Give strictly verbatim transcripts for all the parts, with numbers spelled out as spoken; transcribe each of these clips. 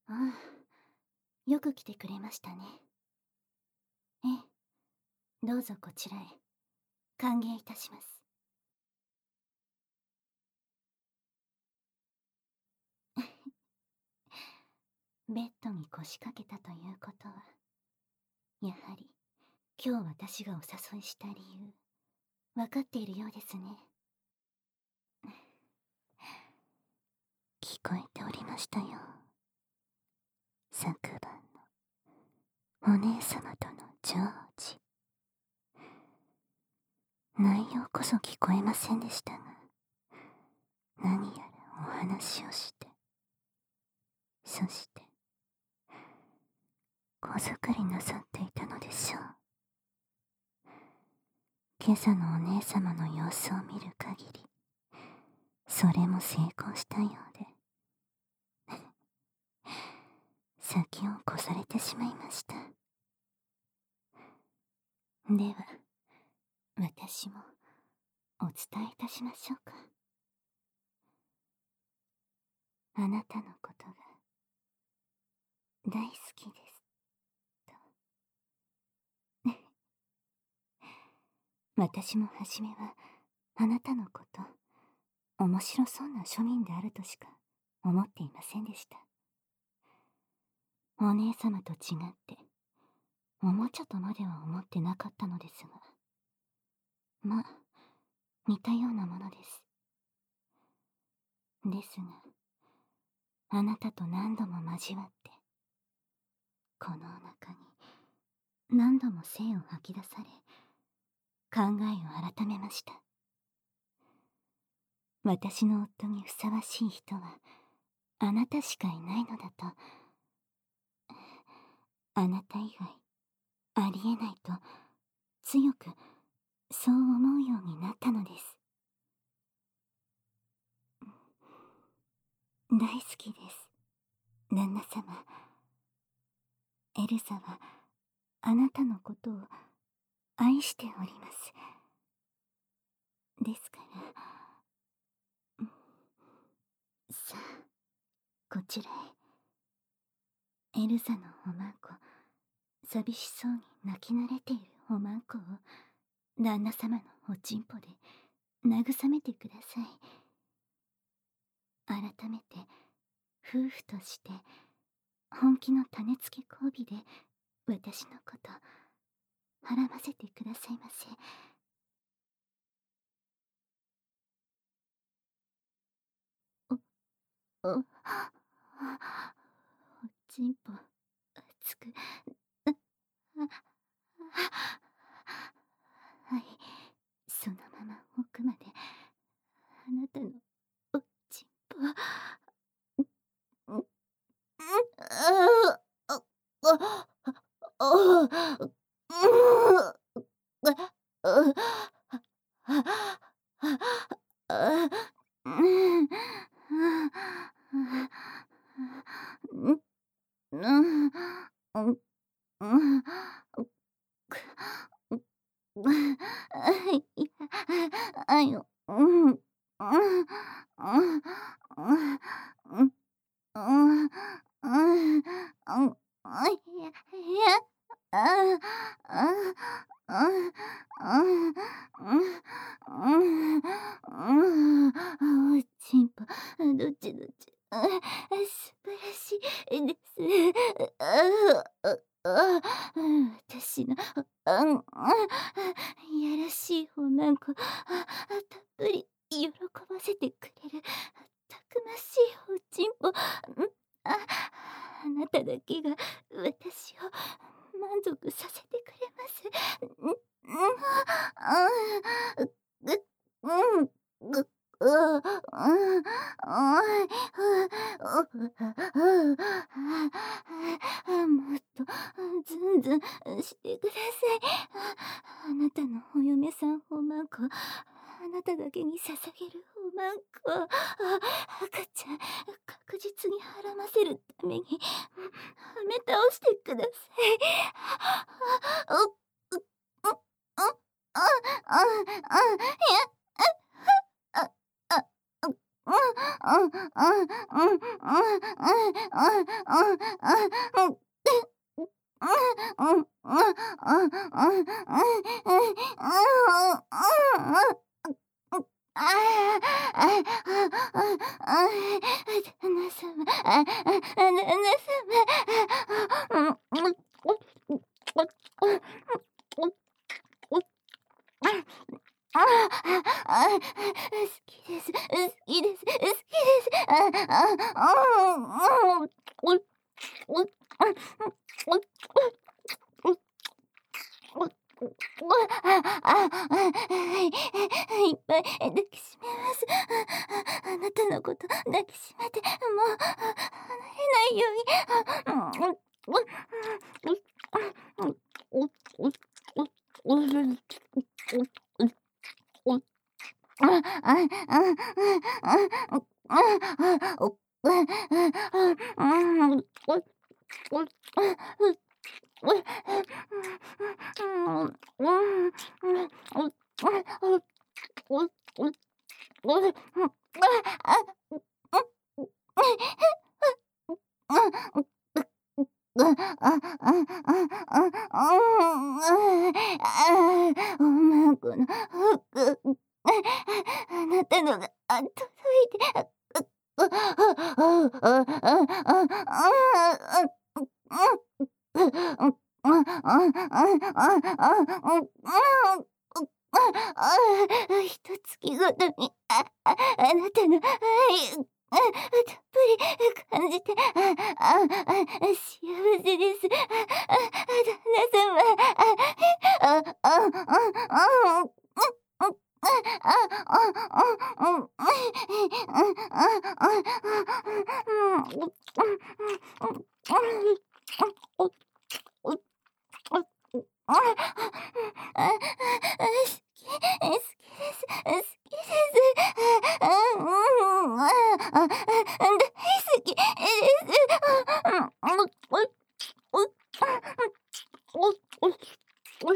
ああ、よく来てくれましたね。ええ、どうぞこちらへ。歓迎いたします。ベッドに腰掛けたということは、やはり今日私がお誘いした理由、わかっているようですね。聞こえておりましたよ。昨晩のお姉様とのジョージ。内容こそ聞こえませんでしたが、何やらお話をして、そして子作りなさっていたのでしょう。今朝のお姉様の様子を見る限り、それも成功したようで先を越されてしまいました。では私もお伝えいたしましょうか。あなたのことが大好きですと私も初めはあなたのこと面白そうな庶民であるとしか思っていませんでした。お姉様と違っておもちゃとまでは思ってなかったのですが、まあ似たようなものです。ですがあなたと何度も交わって、このお腹に何度も精を吐き出され、考えを改めました。私の夫にふさわしい人はあなたしかいないのだと、あなた以外ありえないと強くそう思うようになったのです。大好きです、旦那様。エルサはあなたのことを愛しております。ですからさあこちらへ。エルサのおまんこ、寂しそうに泣き慣れているおまんこを旦那様のおちんぽで慰めてください。改めて夫婦として本気の種付け交尾で私のことはらませてくださいませ。お、お、おちんぽ熱く、はい、そのまま奥まであなたのおちんぽ、あいよ、うん、うん、うん、うん、うん、うん、うん、あ、いや、いや、ああ、ああ、ああ、うん、うん、おちんぽ、どっちどっち、あ、素晴らしいです。ああ、ああ、私の、あん、いやらしいおまんこ、たっぷり喜ばせてくれるたくましいおちんぽ、あ、あなただけが私を満足させてくれます。うん、うん、あ、う、うん、ぐ、う、うん、うん、もっとずんずんしてください。あなたのお嫁さんおまんこ、あなただけに捧げるおまんこ、赤ちゃん確実にはらませるためにはめ倒してください。う、う、う、う、う、あ、あ、あ、いや、あ、あ、あ、う、うん、うん、うん、 ああ、あ、好きです。好きです。好きです。ああ、あ、うん、うん。おお、あ、おお、おお、おああ、あ、はい、いっぱい抱きしめます。ああなたのこと抱きしめて、もう離れないように。あ、うん、おお、うん、おお、おお、おお、おお。お、ああ、あ、あ、あ、あ、あ、お、あ、あ、あ、うん、お、お、あ、う、お、うん、うん、うん、お、あ、お、お、お、お、うん、あ、あ、う、う、うん、うん、あ、あ、あ、あ、あ、うん、ああ、マークの服、ああなたのが、あ、届いて、あ、う、あ、あ、あ、あ、あ、あ、あ、あ、うん、うん、うん、あ、あ、あ、あ、あ、うん、うん、ああ、一月ごとに、あ、あ、あなたの愛、あ、たっぷり感じて、あ、あ、あ、幸せです。あ、あ、旦那様、あ、あ、あ、あ、あ、うん、うん、あ、あ、あ、うん、うん、うん、うん、ああ、あ、あ、好き、好きです。好きです。あ、うん、あ、あ、あ、大好きです。あ、うん、お、お、お、お、お、お、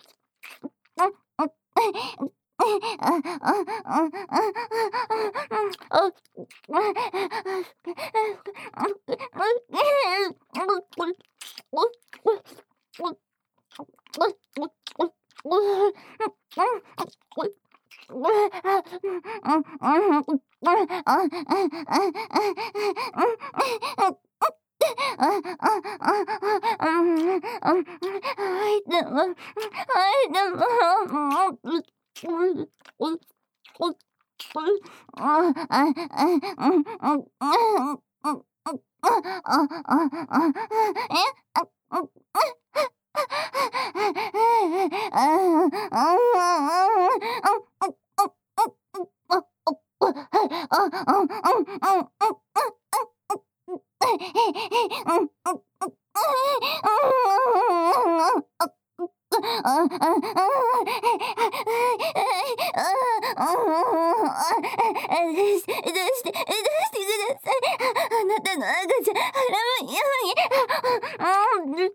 出して、出して、出してください。あなたの赤ちゃん、払うように。うん、うん、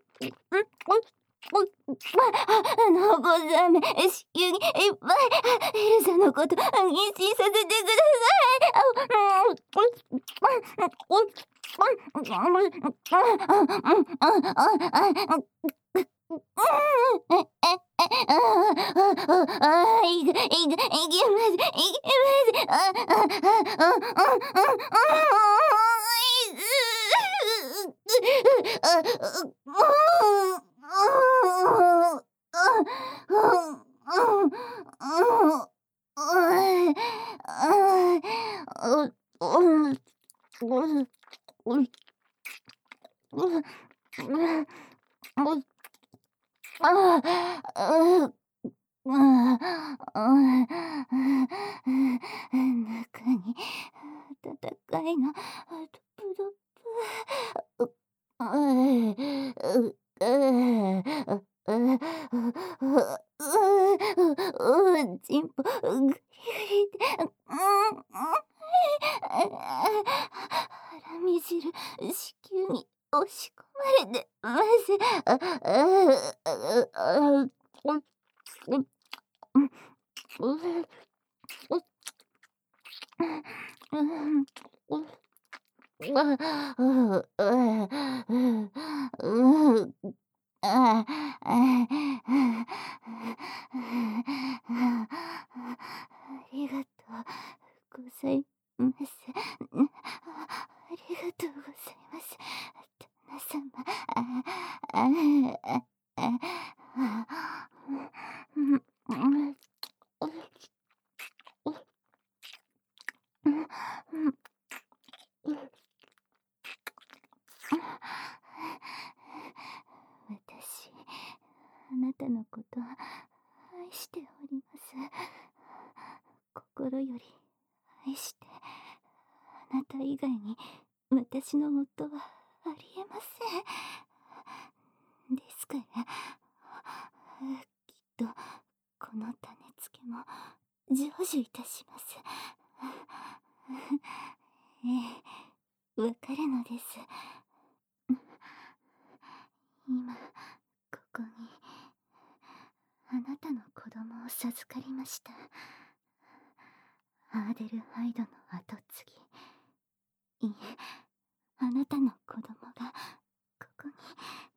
あのござめ、子宮にいっぱい、エルサのこと、妊娠させてください。あ、うん、いけ、いけ、いけます、いけます。あ、あ、あ、ああ、ああ、中に温かいの、ドプドプ。う、ああ、う、ああ、う、う、ちんぽ、ぐりぐりで、うん、うん、腹み汁、子宮に押し込まれてます。あ、ああ、ああ、うん、うん、う、う、うん、うん、 あ、うう、うう、うう、ああ、ありがとうございます。ん、ありがとうございます。旦那様。ああ、ああ、ああ、うん、うん、うん、うん、うん。私、あなたのこと愛しております。心より愛して、あなた以外に私の夫はありえません。ですから、きっとこの種付けも成就いたします。ええ、わかるのです。今、ここに、あなたの子供を授かりました。アーデルハイドの跡継ぎ。いえ、あなたの子供が、ここに。